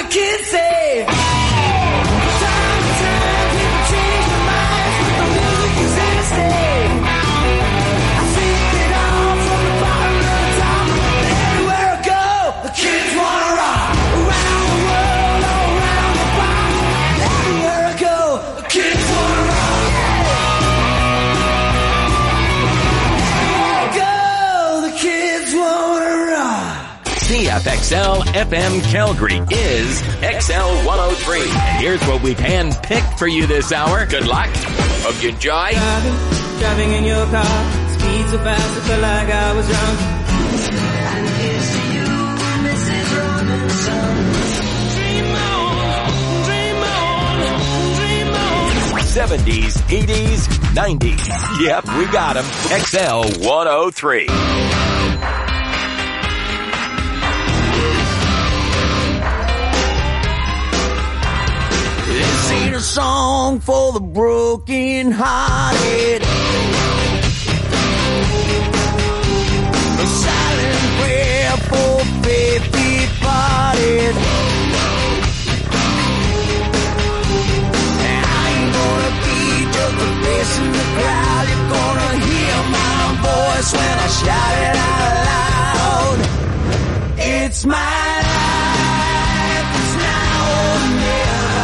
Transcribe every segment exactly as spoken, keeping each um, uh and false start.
kids say. Time to time, people change their minds, but the music is here to stay. I sing it all from the bottom to the top. Everywhere I go, the kids wanna rock. Around the world, all around the block. Everywhere I go, the kids wanna rock. Everywhere I go, the kids wanna rock. C F X L F M Calgary is X L one oh three. And here's what we've hand-picked for you this hour. Good luck. Hope you enjoy. Driving, driving in your car, speed so fast I felt like I was drunk. And here's to you, Missus Robinson. Dream on, dream on, dream on. seventies, eighties, nineties. Yep, we got them. X L one oh three. This ain't a song for the broken hearted. A silent prayer for faith departed. And I ain't gonna be just a face in the crowd. You're gonna hear my voice when I shout it out loud. It's my life, it's now or never.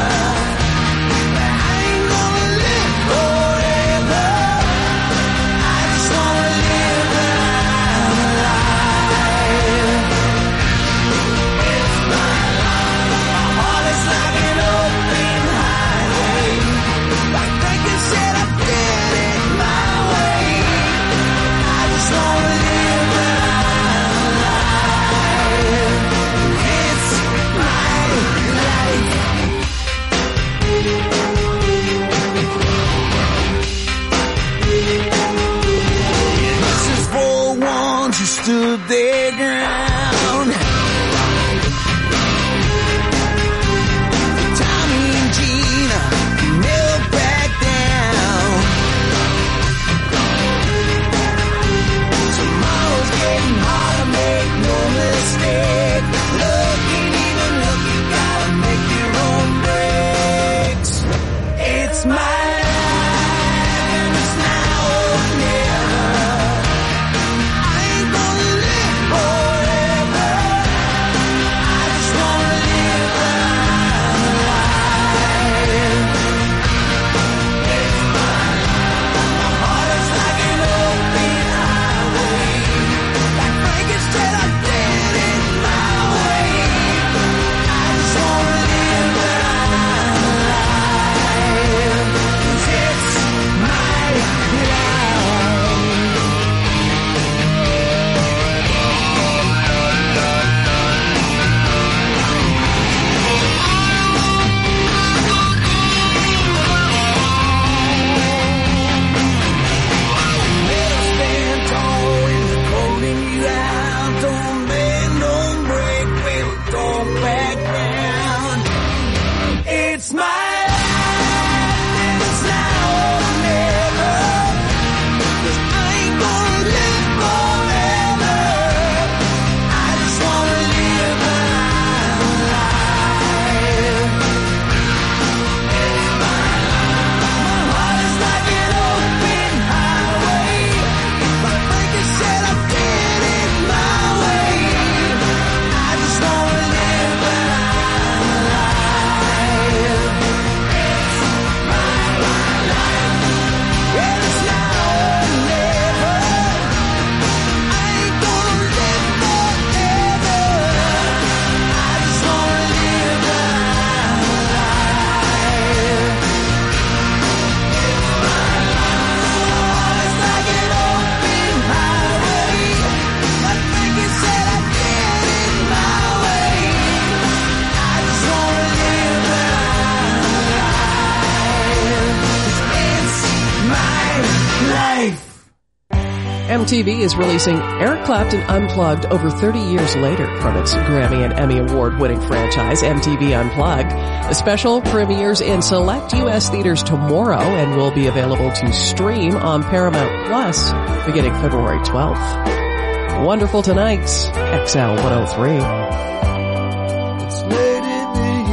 Stood their ground. Tommy and Gina never back down. Tomorrow's getting harder, make no mistake. Looking, even look, you gotta make your own breaks. It's my life, and it's now or never. M T V is releasing Eric Clapton Unplugged over thirty years later from its Grammy and Emmy Award-winning franchise, M T V Unplugged. The special premieres in select U S theaters tomorrow and will be available to stream on Paramount Plus beginning February twelfth. Wonderful Tonight's X L one oh three. It's late in the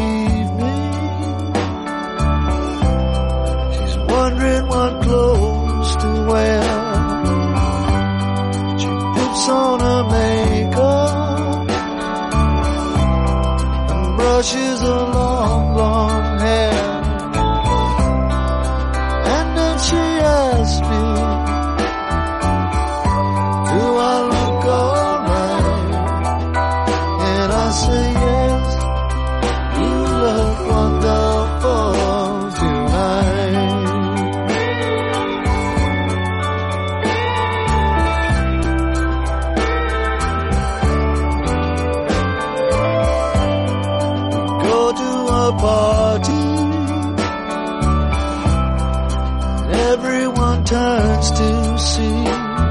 brushes her long, long hair. And then she asked me, do I look alright? And I say yes, you look wonderful tonight. Go to a party, everyone turns to see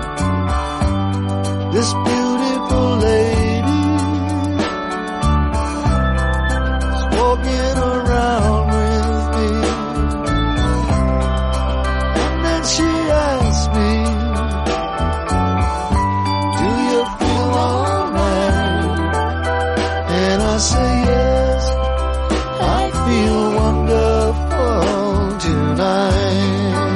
this beautiful lady is walking around with me. And then she asks me, do you feel alright? And I say yes, I feel wonderful tonight.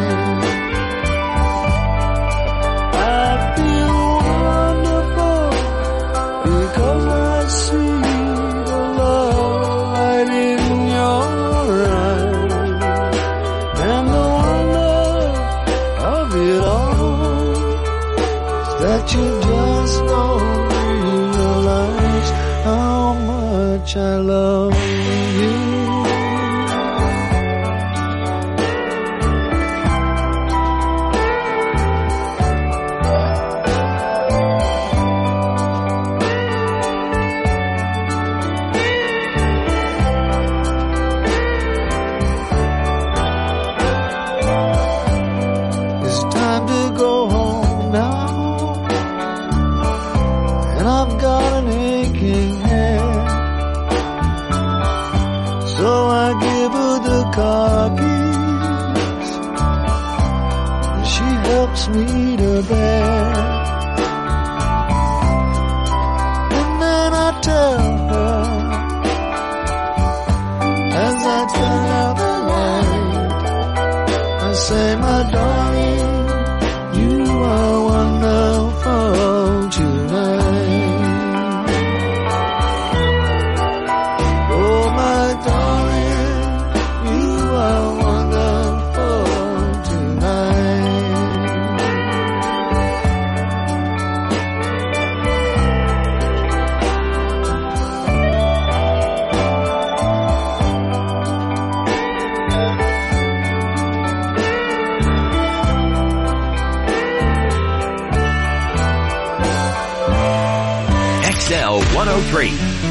I feel wonderful because I see the love light in your eyes, and the wonder of it all is that you just don't realize how much I love you. It's time to go home now, and I've got an aching head. So I give her the car keys, and she helps me to bed. And then I tell her, as I turn out the light, I say, my darling, you are wonderful tonight. Oh, my darling, you are wonderful tonight. X L one oh three.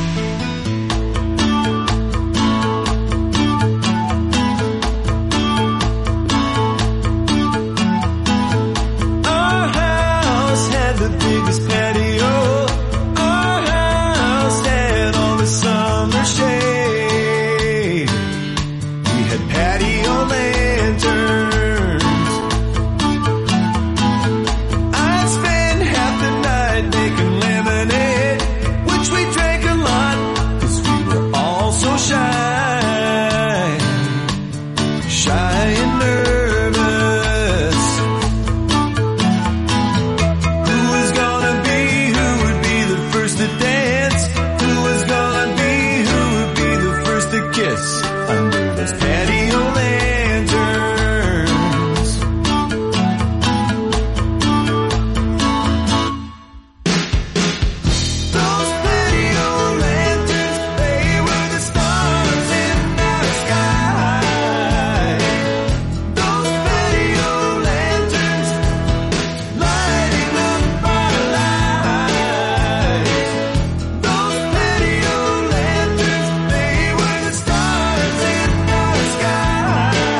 Our house had the biggest patio. Our house had all the summer shade. We had patio lanterns. I'd spend half the night making lemonade, which we drank a lot, 'cause we were all so shy. Shy and nervous. Who was gonna be, who would be the first to dance? Who was gonna be, who would be the first to kiss under those patio lanterns? Those patio lanterns, they were the stars in our sky. Those patio lanterns, lighting up our lives. Those patio lanterns, they were the stars in our sky.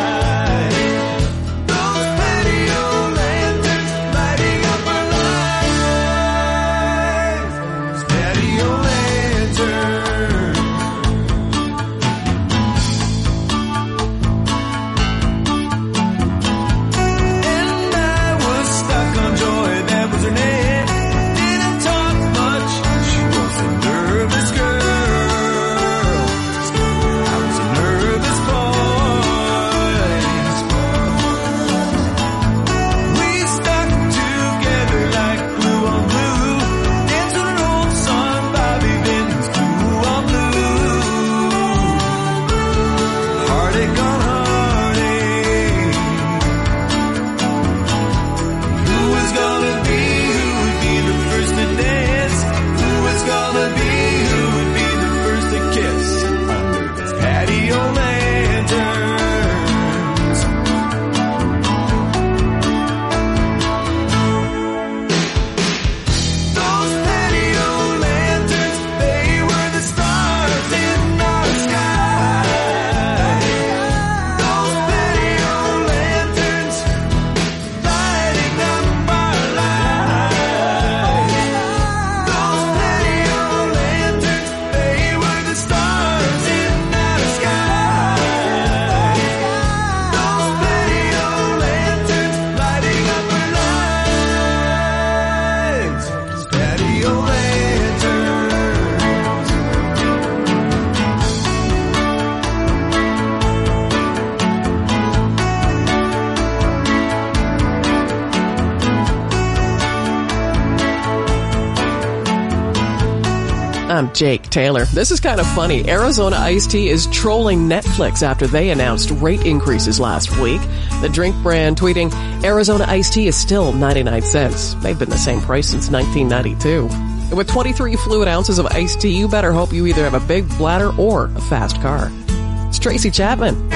I'm Jake Taylor. This is kind of funny. Arizona Iced Tea is trolling Netflix after they announced rate increases last week. The drink brand tweeting, Arizona Iced Tea is still ninety-nine cents. They've been the same price since nineteen ninety-two. And with twenty-three fluid ounces of iced tea, you better hope you either have a big bladder or a fast car. It's Tracy Chapman.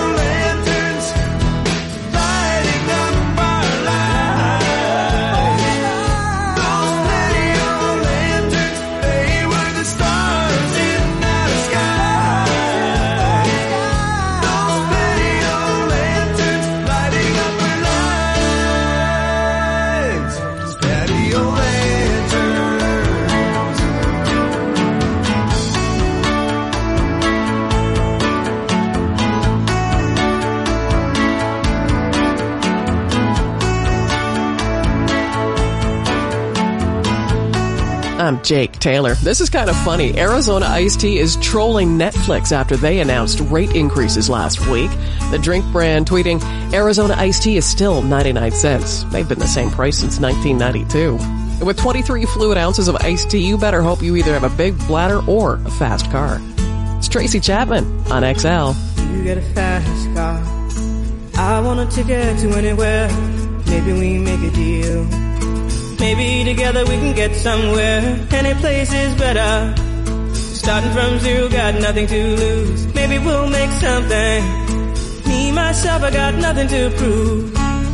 I'm Jake Taylor. This is kind of funny. Arizona Iced Tea is trolling Netflix after they announced rate increases last week. The drink brand tweeting, Arizona Iced Tea is still ninety-nine cents. They've been the same price since nineteen ninety-two. And with twenty-three fluid ounces of iced tea, you better hope you either have a big bladder or a fast car. It's Tracy Chapman on X L. You get a fast car. I want a ticket to anywhere. Maybe we make a deal. Maybe together we can get somewhere. Any place is better. Starting from zero, got nothing to lose. Maybe we'll make something. Me, myself, I got nothing to prove.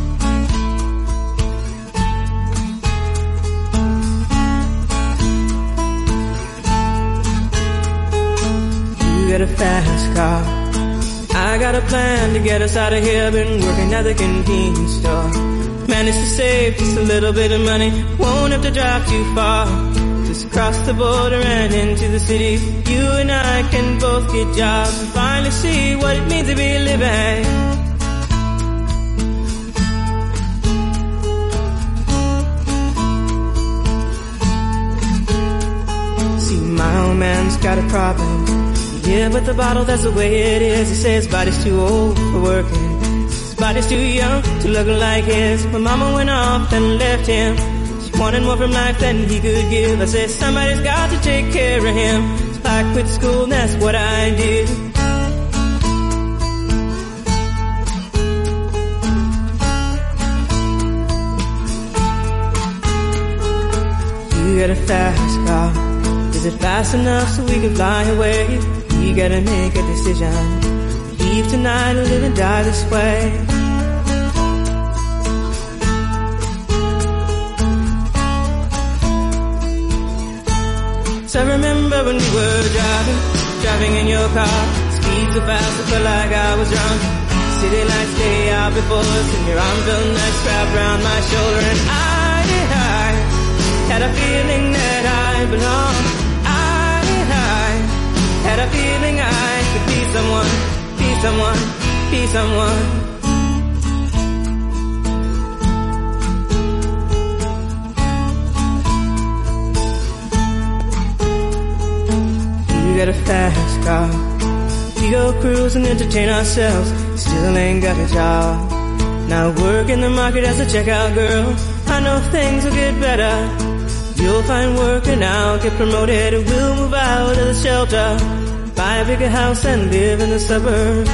You get a fast car. I got a plan to get us out of here. Been working at the convenience store. Managed to save just a little bit of money. Won't have to drive too far. Just across the border and into the city. You and I can both get jobs and finally see what it means to be living. See, my old man's got a problem. Yeah, but the bottle, that's the way it is. He says his body's too old for working. Body's too young to look like his. My mama went off and left him. She wanted more from life than he could give. I said somebody's got to take care of him. So I quit school and that's what I did. You get a fast car. Is it fast enough so we can fly away? We gotta make a decision. Leave tonight or live and die this way. So I remember when we were driving, driving in your car. Speed so fast I felt like I was drunk. City lights day out before us, and your arm felt nice wrapped around my shoulder. And I, I had a feeling that I belonged. I, I had a feeling I could be someone. Be someone, be someone. You got a fast car. We go cruise and entertain ourselves. Still ain't got a job. Now work in the market as a checkout girl. I know things will get better. You'll find work and I'll get promoted. And we'll move out of the shelter. Buy a bigger house and live in the suburbs.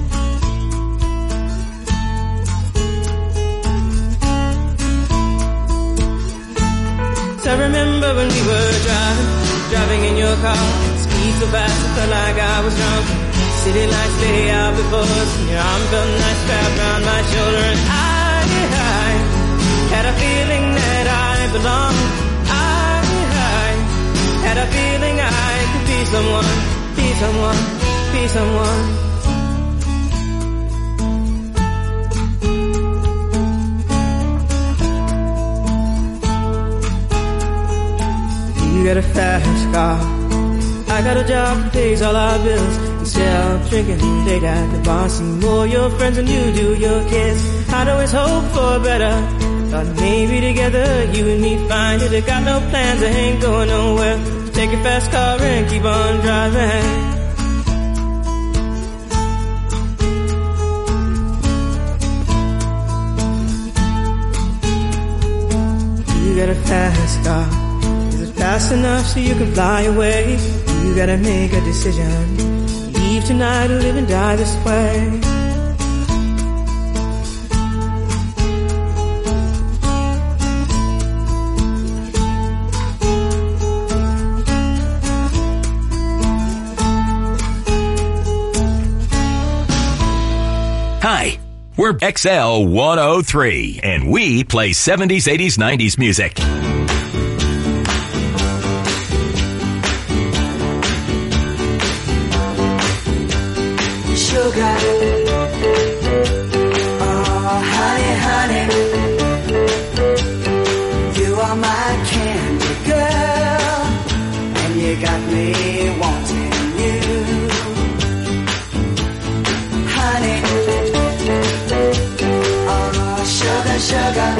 So I remember when we were driving, driving in your car. Speed so fast I felt like I was drunk. City lights lay out before us, and your arm felt nice wrapped around my shoulder. And I, I had a feeling that I belonged. I, I had a feeling I could be someone. Be someone, be someone. You got a fast car. I got a job that pays all our bills. Instead of drinking late at the bar, see more your friends than you do your kids. I'd always hope for better. Thought maybe together you and me find it. I got no plans, I ain't going nowhere. Take your fast car and keep on driving. You got a fast car. Is it fast fast enough so you can fly away. You gotta make a decision. Leave tonight or live and die this way. Hi, we're X L one oh three, and we play seventies, eighties, nineties music. Sugar, oh honey, honey, you are my candy girl, and you got me wanting you, honey, oh sugar, sugar,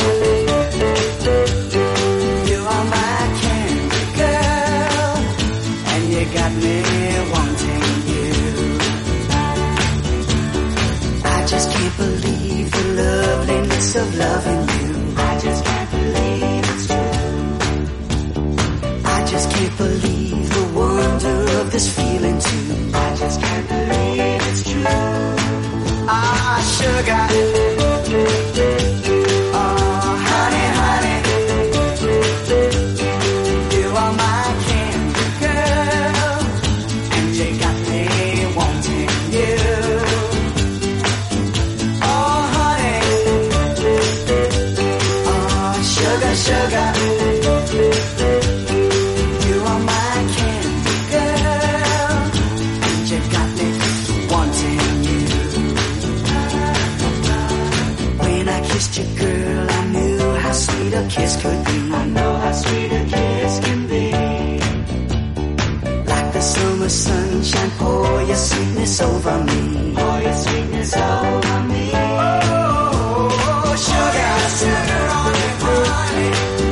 you are my candy girl, and you got me wanting you. I just can't believe the loveliness of loving you. I just can't believe it's true. I just can't believe the wonder of this feeling too. I just can't believe it's true. Ah, sugar. Oh, honey, honey. You are my candy girl, and you got me wanting you. Sugar, you are my candy girl, and you got me wanting you. When I kissed you, girl, I knew how sweet a kiss could be. I know how sweet a kiss can be. Like the summer sunshine, pour your sweetness over me. Pour your sweetness over me. Oh, sugar, sugar on me, honey.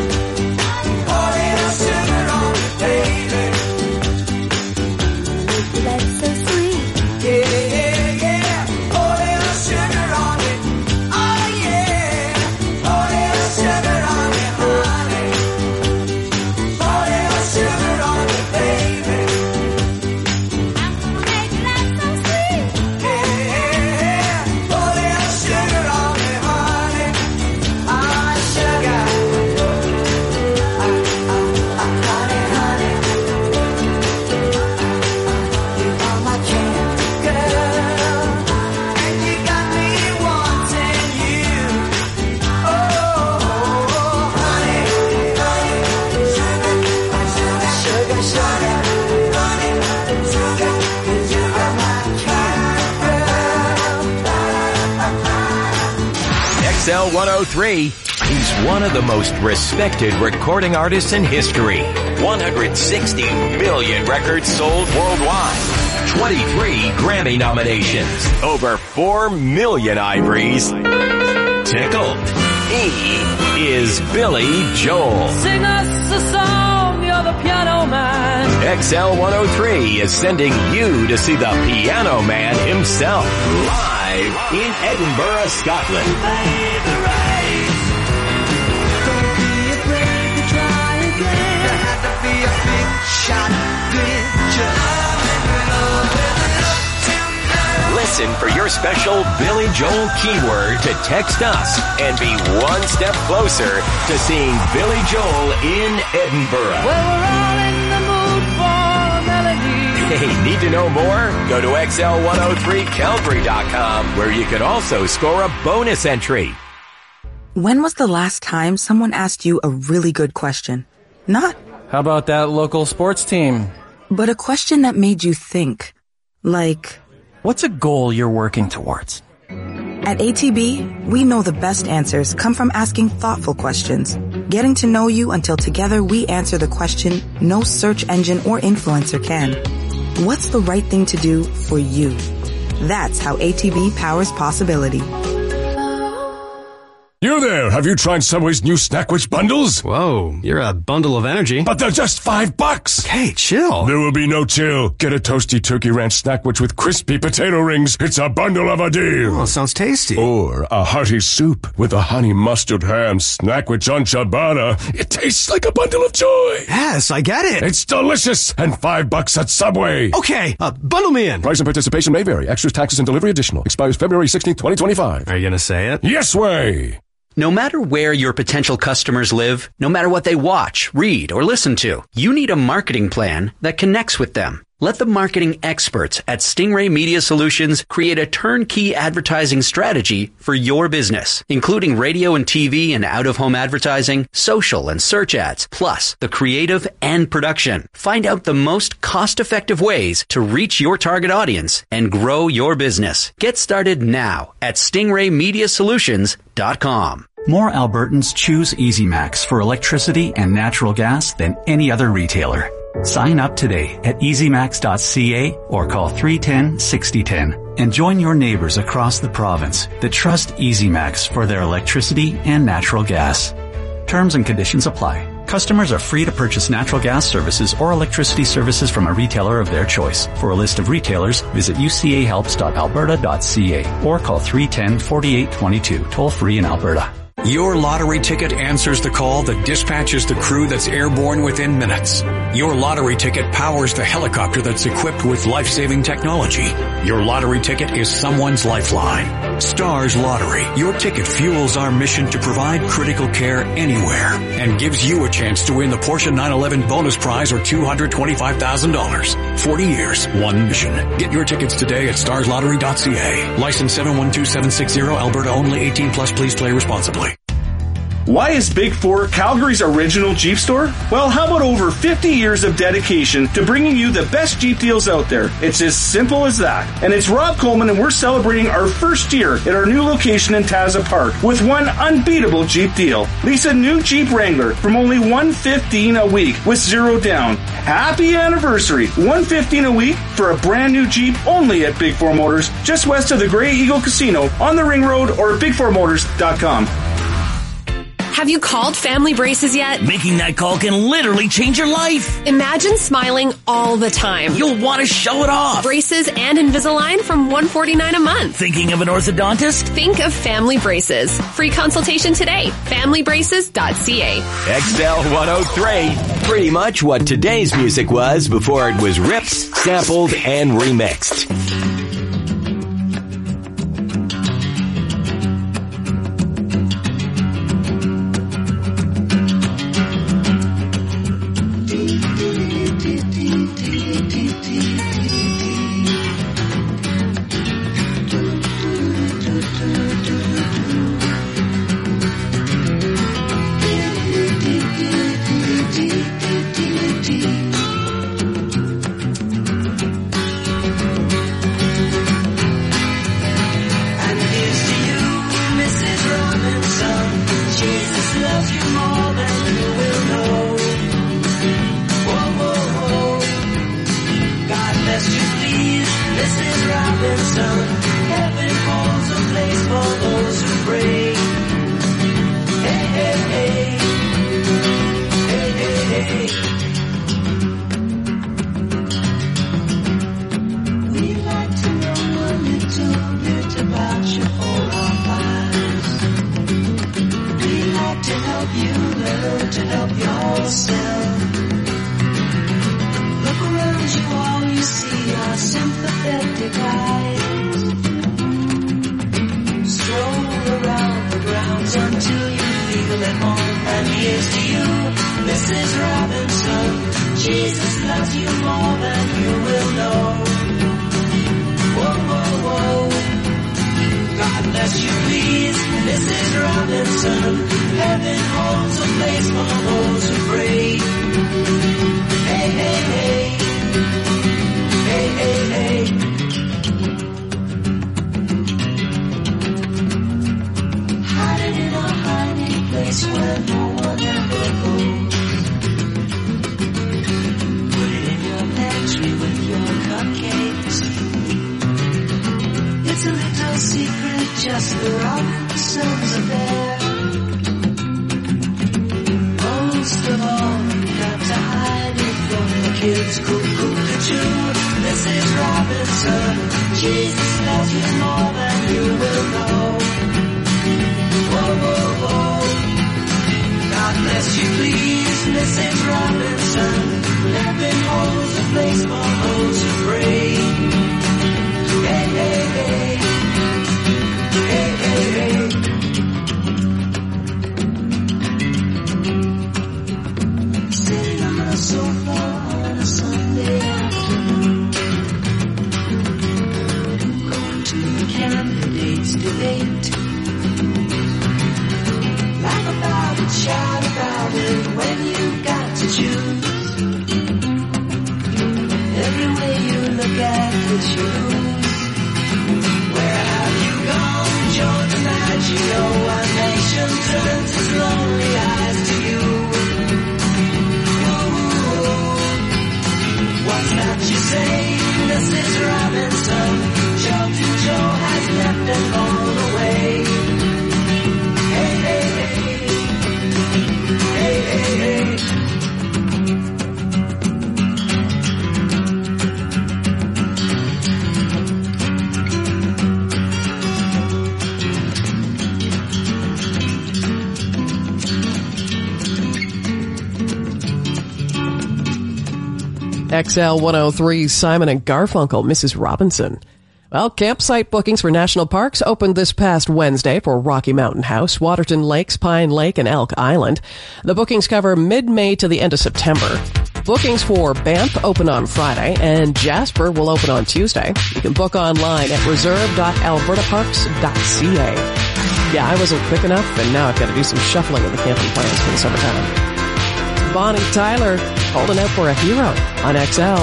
X L one oh three. He's one of the most respected recording artists in history. one hundred sixty million records sold worldwide. twenty-three Grammy nominations. Over four million ivories. Tickled. He is Billy Joel. Sing us a song, you're the piano man. X L one oh three is sending you to see the Piano Man himself. Live in Edinburgh, Scotland. Don't be afraid to try again. There had to be a big shot picture. Listen for your special Billy Joel keyword to text us and be one step closer to seeing Billy Joel in Edinburgh. Well, we're all in the mood for a melody. Hey, need to know more? Go to X L one oh three Calgary dot com, where you can also score a bonus entry. When was the last time someone asked you a really good question? Not, how about that local sports team? but a question that made you think. Like, What's a goal you're working towards? at A T B, we know the best answers come from asking thoughtful questions, getting to know you until together we answer the question no search engine or influencer can. What's the right thing to do for you? That's how A T B powers possibility. You there, have you tried Subway's new Snackwich bundles? Whoa, you're a bundle of energy. But they're just five bucks. Hey, chill. There will be no chill. Get a toasty turkey ranch Snackwich with crispy potato rings. It's a bundle of a deal. Oh, sounds tasty. Or a hearty soup with a honey mustard ham Snackwich on ciabatta. It tastes like a bundle of joy. Yes, I get it. It's delicious and five bucks at Subway. Okay, uh, bundle me in. Price and participation may vary. Extras, taxes, and delivery additional. Expires February sixteenth, twenty twenty-five. Are you going to say it? Yes way. No matter where your potential customers live, no matter what they watch, read, or listen to, you need a marketing plan that connects with them. Let the marketing experts at Stingray Media Solutions create a turnkey advertising strategy for your business, including radio and T V and out-of-home advertising, social and search ads, plus the creative and production. Find out the most cost-effective ways to reach your target audience and grow your business. Get started now at stingray media solutions dot com. More Albertans choose EasyMax for electricity and natural gas than any other retailer. Sign up today at easy max dot c a or call three one zero, six zero one zero and join your neighbors across the province that trust EasyMax for their electricity and natural gas. Terms and conditions apply. Customers are free to purchase natural gas services or electricity services from a retailer of their choice. For a list of retailers, visit u c a helps dot alberta dot c a or call three one zero, four eight two two, toll free in Alberta. Your lottery ticket answers the call that dispatches the crew that's airborne within minutes. Your lottery ticket powers the helicopter that's equipped with life-saving technology. Your lottery ticket is someone's lifeline. Stars Lottery. Your ticket fuels our mission to provide critical care anywhere and gives you a chance to win the Porsche nine eleven bonus prize or two hundred twenty-five thousand dollars. forty years, one mission. Get your tickets today at stars lottery dot c a. License seven one two seven six zero, Alberta only, eighteen plus, please play responsibly. Why is Big Four Calgary's original Jeep store? Well, how about over fifty years of dedication to bringing you the best Jeep deals out there? It's as simple as that. And it's Rob Coleman, and we're celebrating our first year at our new location in Taza Park with one unbeatable Jeep deal. Lease a new Jeep Wrangler from only one hundred fifteen dollars a week with zero down. Happy anniversary! one hundred fifteen dollars a week for a brand new Jeep only at Big Four Motors, just west of the Grey Eagle Casino on the Ring Road or big four motors dot com. Have you called Family Braces yet? Making that call can literally change your life. Imagine smiling all the time. You'll want to show it off. Braces and Invisalign from one hundred forty-nine dollars a month. Thinking of an orthodontist? Think of Family Braces. Free consultation today. family braces dot c a. X L one oh three. Pretty much what today's music was before it was ripped, sampled, and remixed. It's a little secret, just the Robinsons are there. kids cuckoo too. Missus Robinson, Jesus loves you more than you will know. Whoa, whoa, whoa. God bless you, please, Missus Robinson. Heaven holds a place for those who pray. Hey, hey, hey. Hey, hey, hey. Sitting on the sofa on a Sunday afternoon, going to the candidates debate. Laugh about it, shout about it when you got to choose. Every way you look at it, you lose. Where have you gone, Joe DiMaggio? Our nation turns its lonely eyes to you. What's that you say, Missus Robinson? Joe to Joe has left and gone away. Hey, hey, hey. Hey, hey, hey. X L one oh three, Simon and Garfunkel, Missus Robinson. Well, campsite bookings for national parks opened this past Wednesday for Rocky Mountain House, Waterton Lakes, Pine Lake, and Elk Island. The bookings cover mid-May to the end of September. Bookings for Banff open on Friday, and Jasper will open on Tuesday. You can book online at reserve dot alberta parks dot c a. Yeah, I wasn't quick enough, and now I've got to do some shuffling of the camping plans for the summertime. Bonnie Tyler holding out for a hero on X L.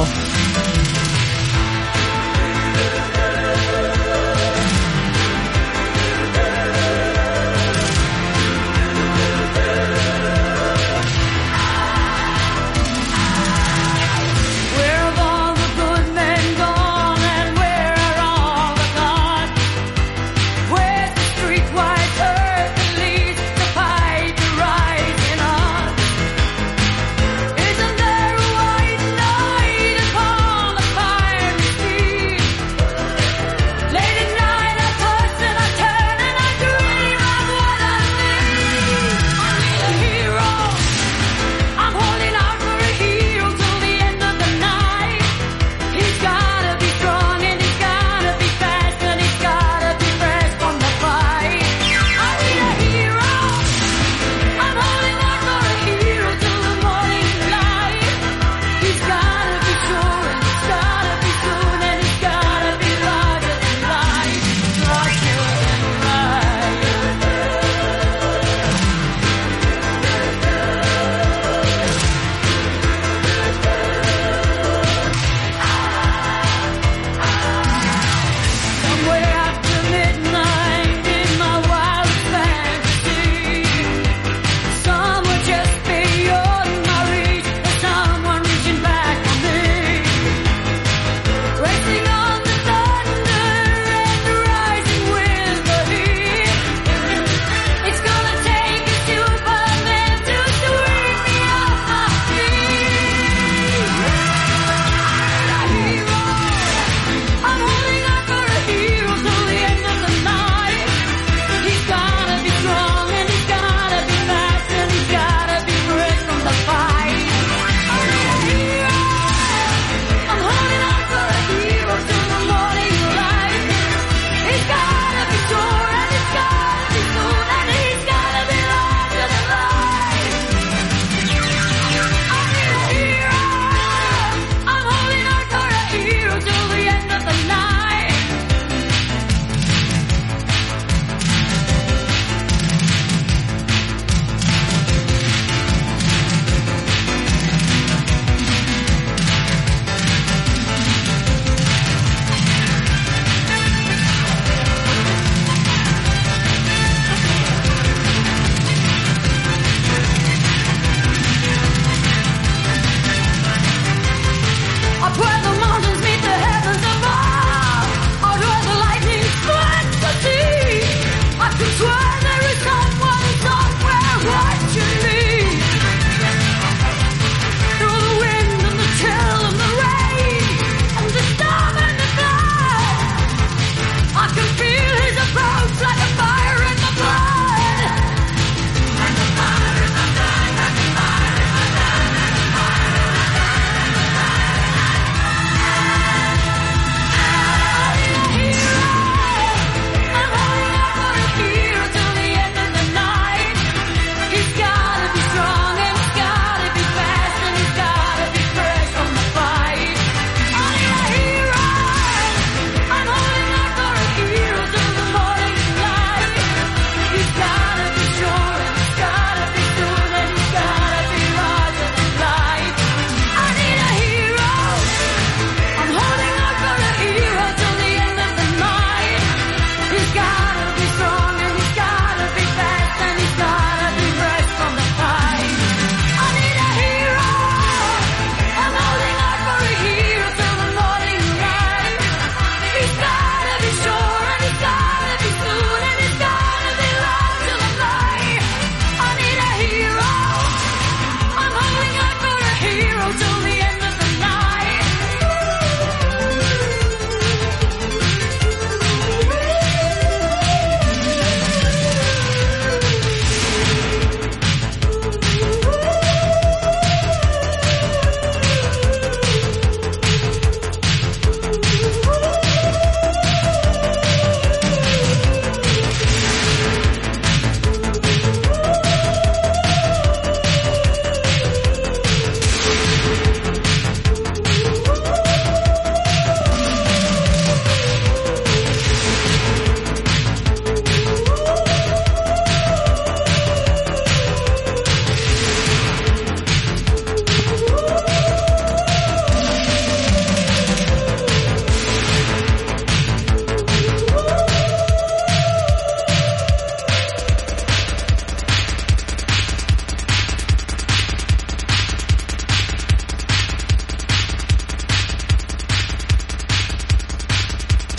Isn't there a white knight upon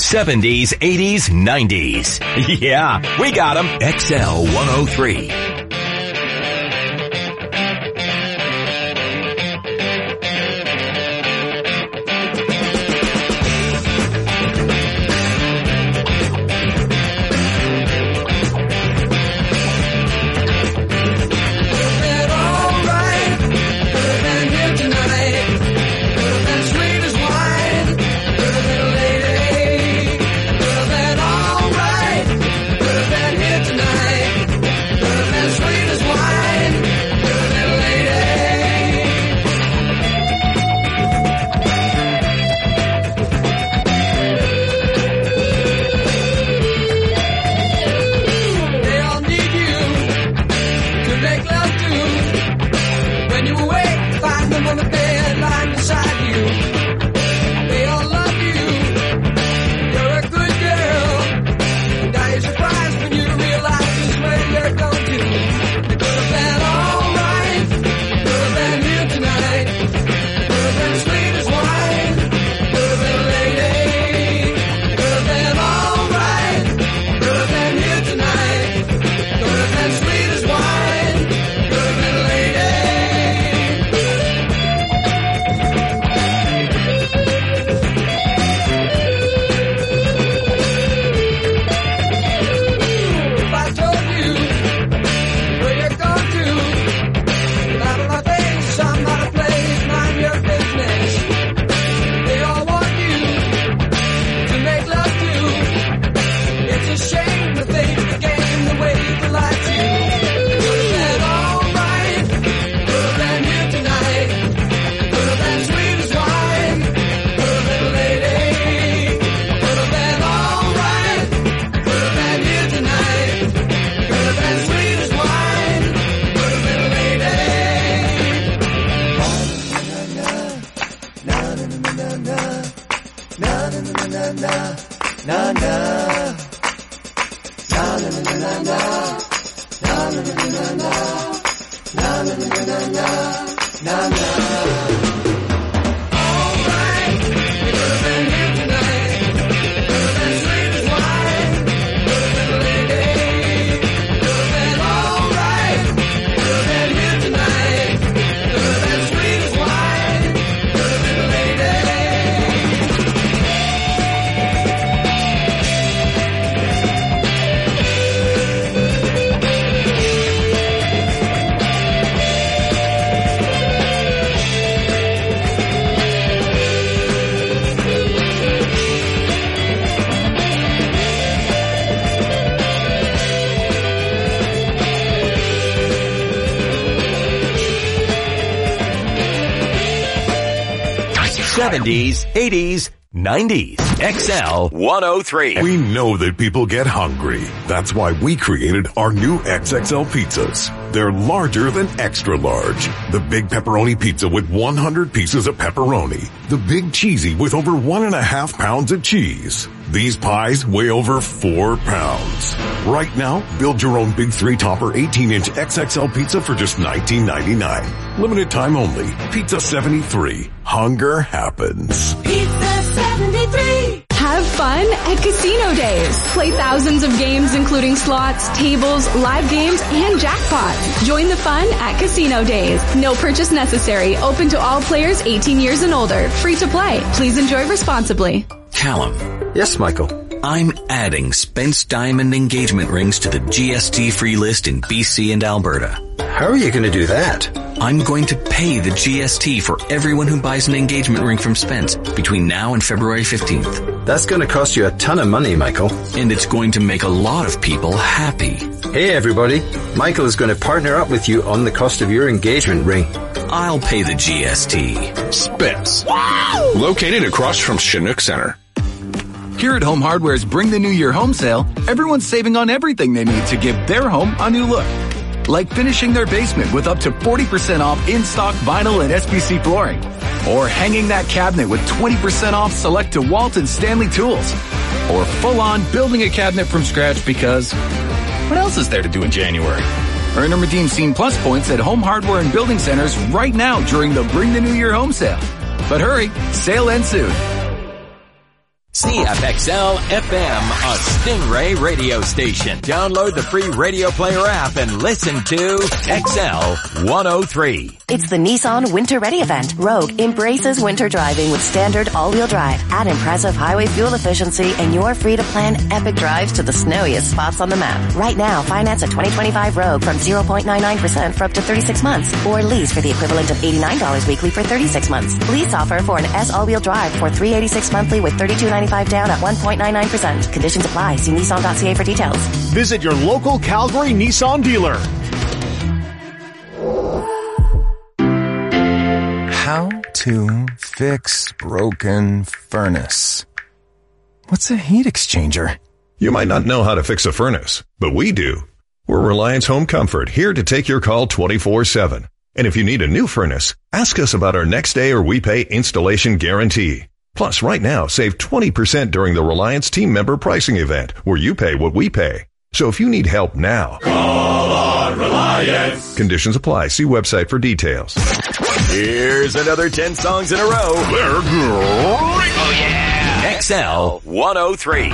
seventies, eighties, nineties. Yeah, we got them. X L one oh three. seventies, eighties, nineties. X L one oh three. We know that people get hungry. That's why we created our new X X L pizzas. They're larger than extra large. The big pepperoni pizza with one hundred pieces of pepperoni. The big cheesy with over one and a half pounds of cheese. These pies weigh over four pounds. Right now, build your own big three topper eighteen inch X X L pizza for just nineteen ninety-nine. Limited time only. Pizza seventy-three. Hunger happens. Pizza seventy-three. Have fun at Casino Days. Play thousands of games including slots, tables, live games, and jackpots. Join the fun at Casino Days. No purchase necessary. Open to all players eighteen years and older. Free to play. Please enjoy responsibly. Callum. Yes, Michael. I'm adding Spence Diamond engagement rings to the G S T free list in B C and Alberta. How are you going to do that? I'm going to pay the G S T for everyone who buys an engagement ring from Spence between now and February fifteenth. That's going to cost you a ton of money, Michael. And it's going to make a lot of people happy. Hey everybody, Michael is going to partner up with you on the cost of your engagement ring. I'll pay the G S T. Spence. Wow! Located across from Chinook Center. Here at Home Hardware's Bring the New Year home sale, everyone's saving on everything they need to give their home a new look. Like finishing their basement with up to forty percent off in-stock vinyl and S P C flooring. Or hanging that cabinet with twenty percent off select DeWalt and Stanley tools. Or full-on building a cabinet from scratch because what else is there to do in January? Earn and redeem Scene Plus points at Home Hardware and Building Centers right now during the Bring the New Year home sale. But hurry, sale ends soon. C F X L F M, a Stingray radio station. Download the free Radio Player app and listen to X L one oh three. It's the Nissan Winter Ready event. Rogue embraces winter driving with standard all-wheel drive. Add impressive highway fuel efficiency and you're free to plan epic drives to the snowiest spots on the map. Right now, finance a twenty twenty-five Rogue from zero point nine nine percent for up to thirty-six months or lease for the equivalent of eighty-nine dollars weekly for thirty-six months. Lease offer for an S all-wheel drive for three hundred eighty-six dollars monthly with thirty-two ninety-five down at one point nine nine percent. Conditions apply. See Nissan dot C A for details. Visit your local Calgary Nissan dealer. How to fix broken furnace. What's a heat exchanger? You might not know how to fix a furnace, but we do. We're Reliance Home Comfort, here to take your call twenty-four seven. And if you need a new furnace, ask us about our next day or we pay installation guarantee. Plus, right now, save twenty percent during the Reliance team member pricing event, where you pay what we pay. So if you need help now, call on Reliance. Conditions apply. See website for details. Here's another ten songs in a row. They're great. Oh yeah. X L one oh three.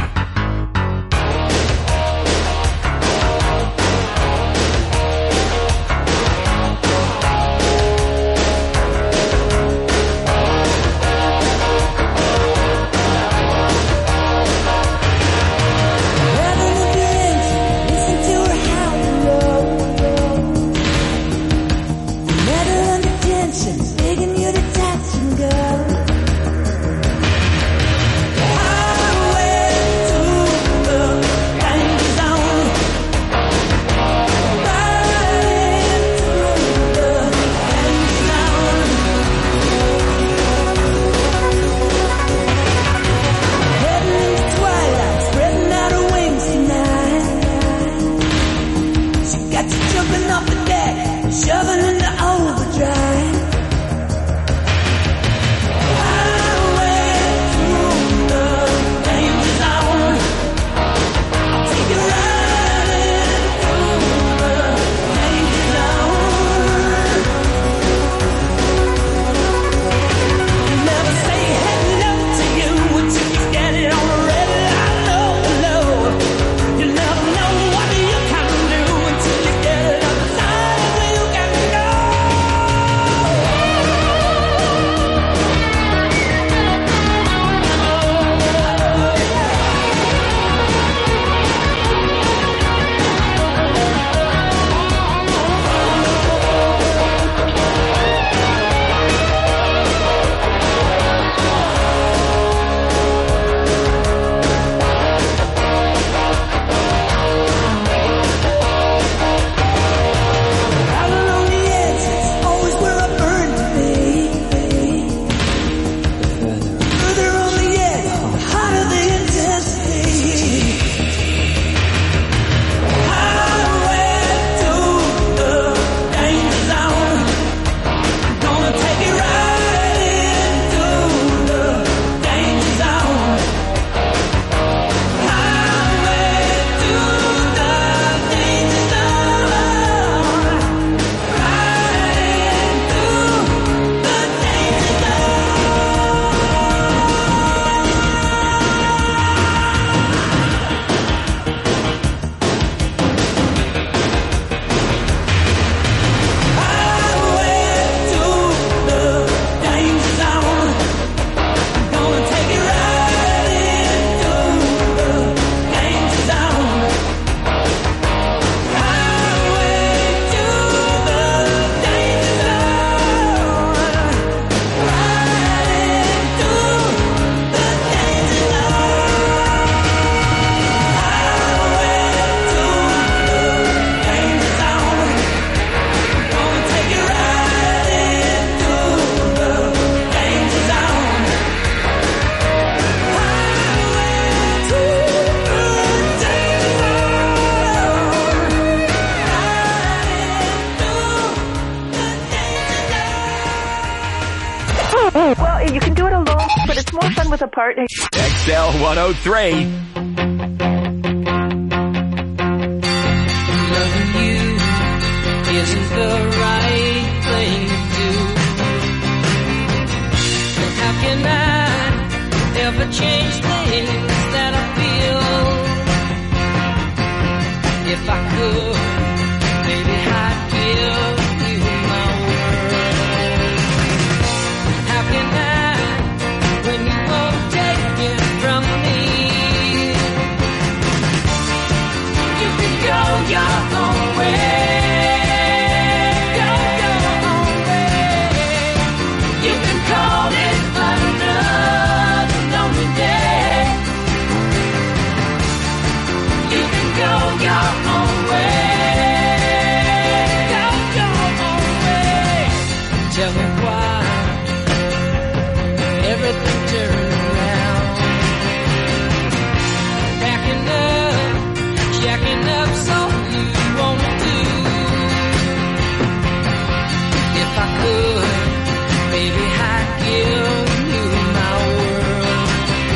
Well, you can do it alone, but it's more fun with a partner. X L one oh three. Loving you isn't the right thing to do. And how can I ever change things that I feel. If I could, maybe I'd give you my world. How can I, when you won't take it from me? You can go your own way. Go your own way. You can call it another lonely day. You can go your own way. Go your own way. Tell me why everything turned around. Backing up, jacking up, so you wanna do. If I could, maybe I'd give you my world.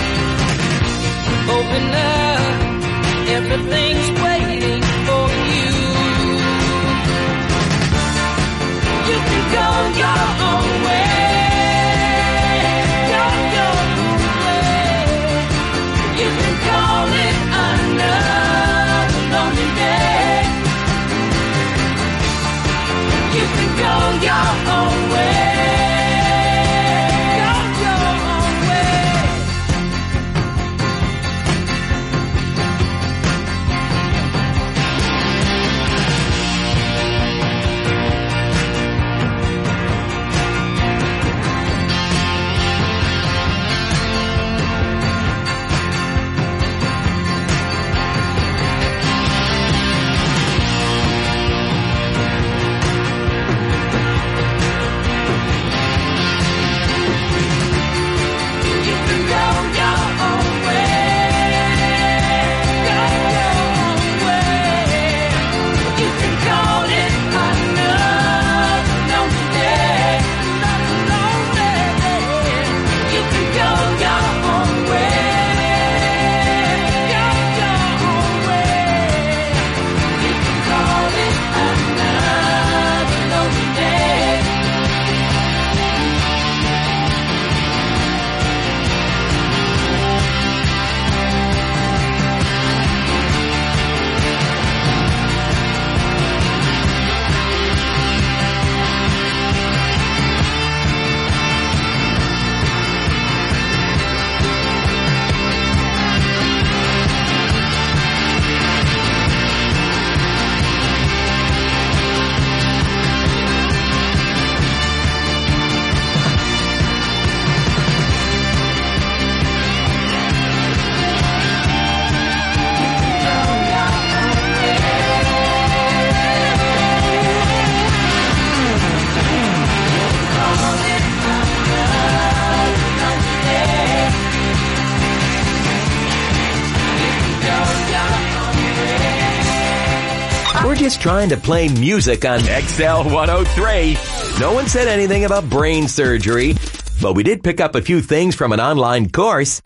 Open up, everything's waiting for you. You can go your own way. Go your own way. You can call it another lonely day. You can go your own way. Go your own way. You can go your own way. Go your own way. You can call it another lonely day. Another lonely day. You can go your own way. Go your own way. You can call it another lonely day. We're just trying to play music on X L one oh three. No one said anything about brain surgery, but we did pick up a few things from an online course.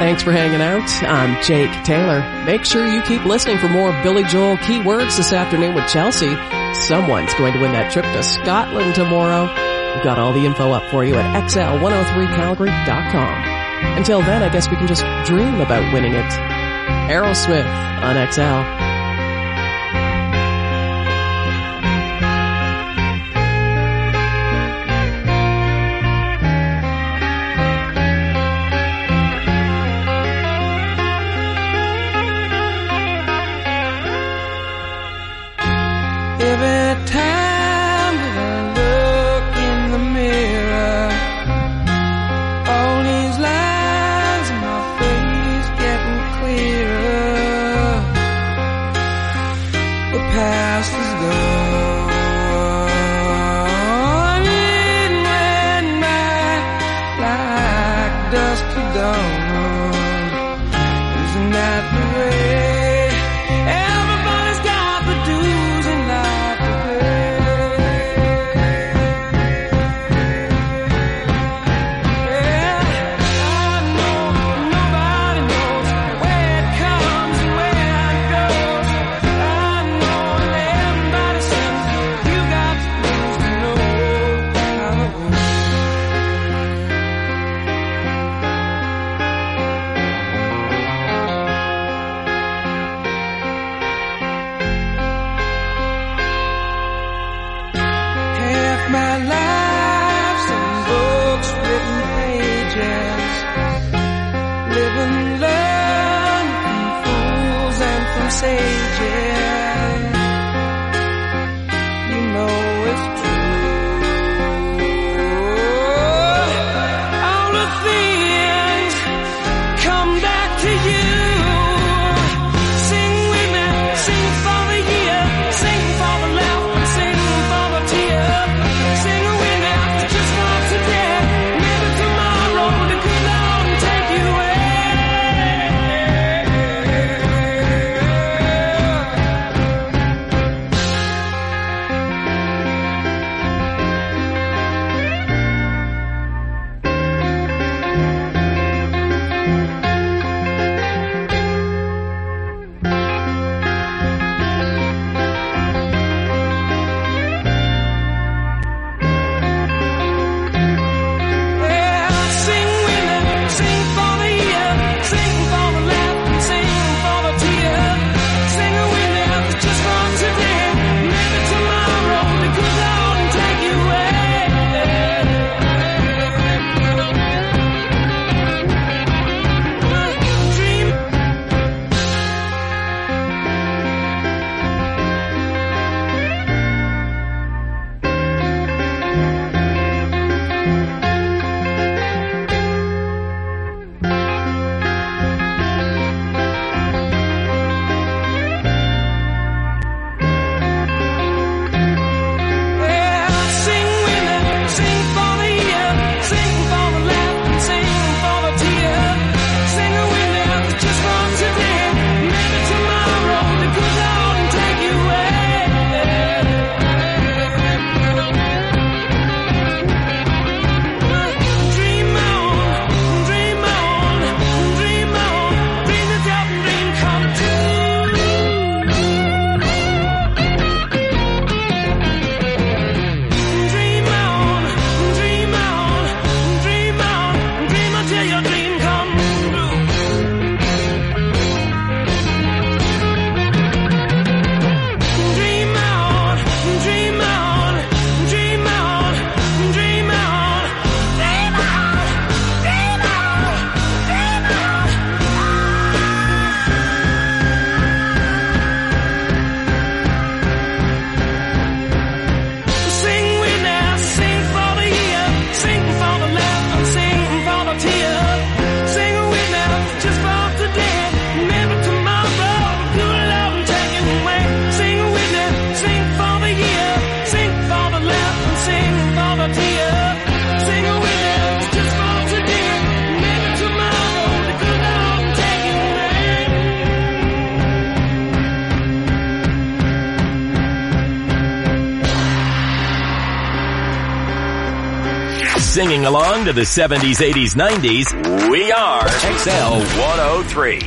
Thanks for hanging out. I'm Jake Taylor. Make sure you keep listening for more Billy Joel keywords this afternoon with Chelsea. Someone's going to win that trip to Scotland tomorrow. We've got all the info up for you at X L one oh three Calgary dot com. Until then, I guess we can just dream about winning it. Aerosmith on X L. Every time that I look in the mirror, all these lines in my face getting clearer. The past is gone, it went by like dust to dawn. Isn't that the way? Everybody's got the dues in life to pay. Yeah, I know nobody knows where it comes and where it goes. I know that everybody says you got to lose to know how it goes. Half my life's in books, written pages. Live and learn from fools and from sages. You know it's true. All the things come back to you. Sing with me, sing for the year, sing for the laugh and sing for the tear. Sing with me, just for today. Maybe tomorrow the good Lord will take you away. Singing along to the seventies, eighties, nineties, we are X L one oh three.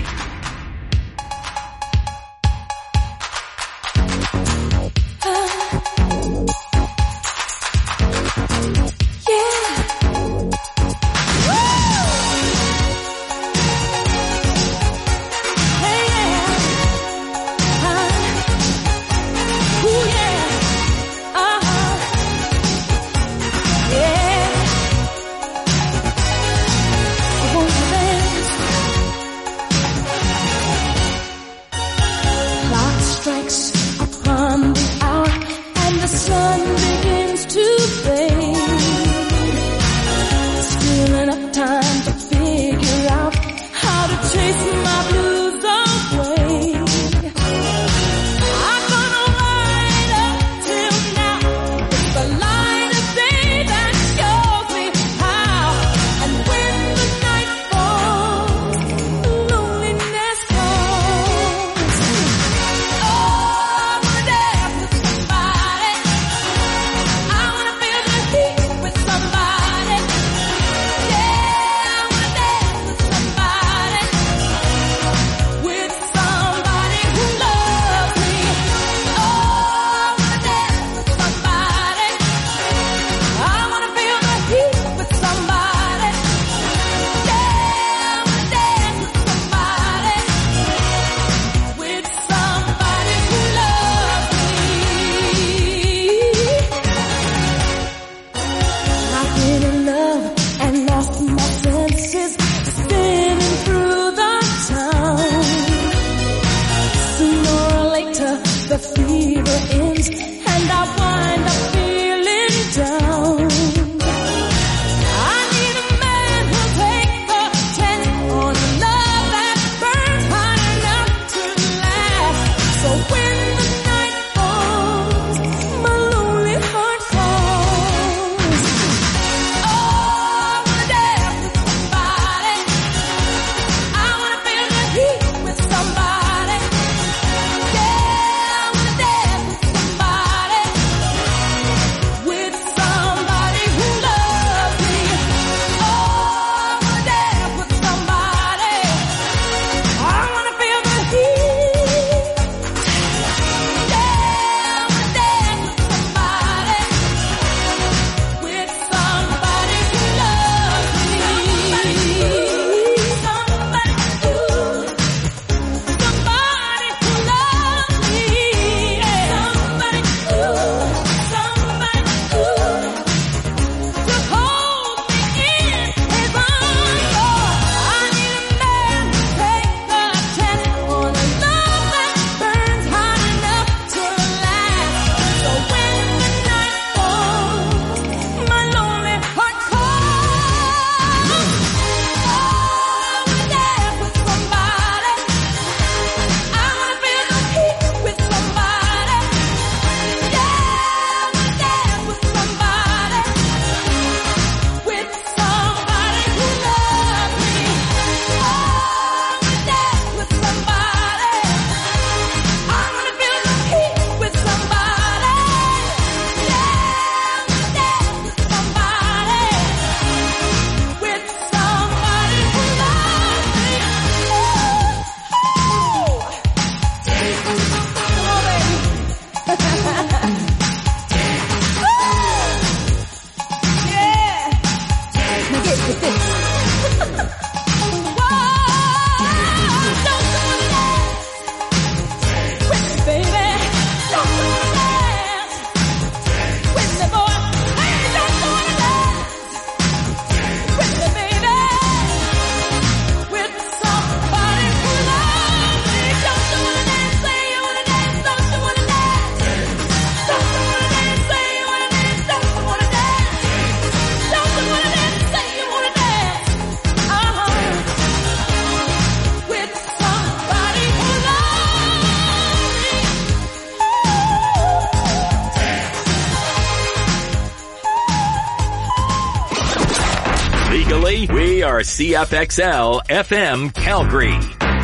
Legally, we are C F X L F M Calgary.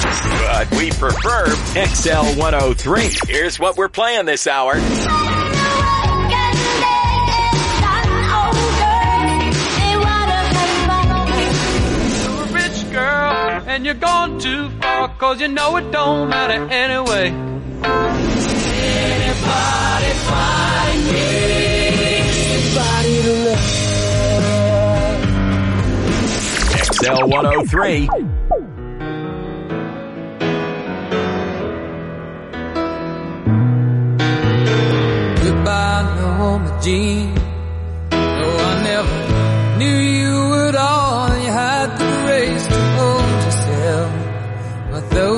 But we prefer X L one oh three. Here's what we're playing this hour. It then you're gone too far, cause you know it don't matter anyway. Anybody find me? Anybody to love? X L one oh three. Goodbye, Norma Jean.